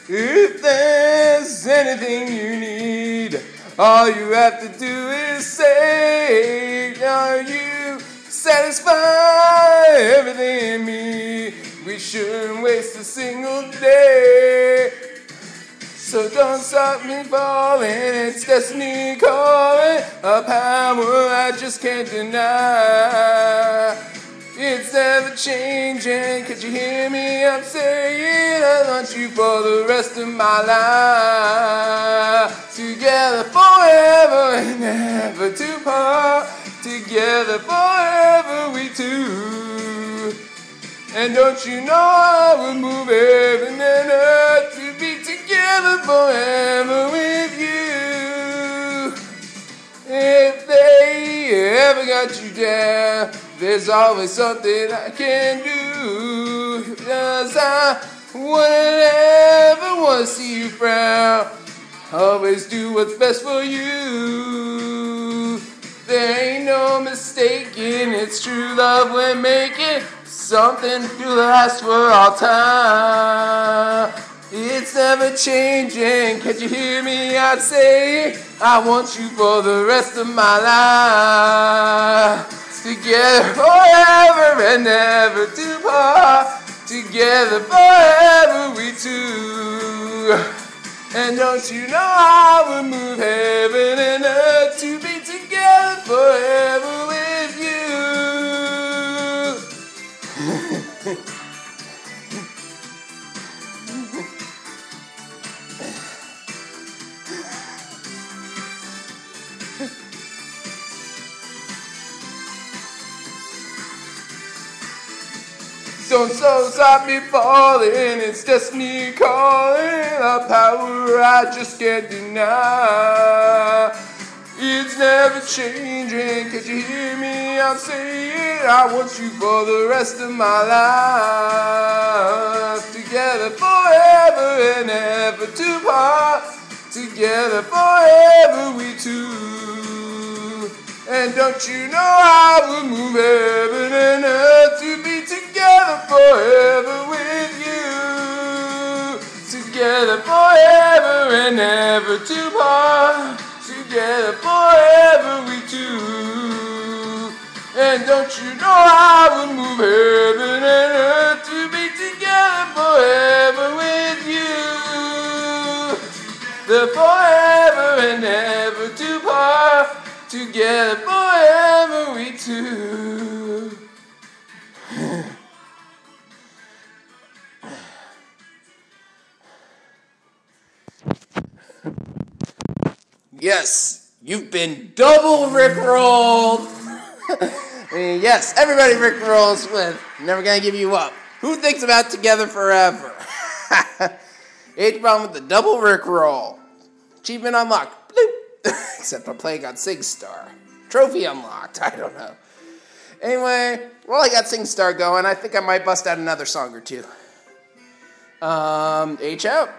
If there's anything you need, all you have to do is say, are you satisfied? Everything in me, we shouldn't waste a single day. So don't stop me falling, it's destiny calling, a power I just can't deny. It's ever changing, could you hear me? I'm saying I want you for the rest of my life. Together forever and never to part. Together forever we two. And don't you know I would move heaven and earth to be together forever with you. If they ever got you down, there's always something I can do. Cause I wouldn't ever want to see you frown. Always do what's best for you. There ain't no mistaking, it's true love we're making. Something to last for all time. It's never changing, can't you hear me? I say I want you for the rest of my life. Together forever and never to part. Together forever we two. And don't you know I would move heaven and earth to be together forever with you. Don't stop me falling, it's destiny calling, a power I just can't deny. It's never changing, can't you hear me? I'm saying I want you for the rest of my life. Together forever and ever to part. Together forever we two. And don't you know I would move heaven and earth to be together forever with you. Together forever and ever to part. Together forever we two. And don't you know I would move heaven and earth to be together forever with you. The forever and ever to part. Together forever we two. Yes, you've been double rickrolled. Yes, everybody rickrolls with Never Gonna Give You Up. Who thinks about Together Forever? Age problem with the double rickroll. Achievement unlocked. Bloop. Except I'm playing on SingStar. Trophy unlocked. I don't know. Anyway, while I got SingStar going, I think I might bust out another song or two. H out.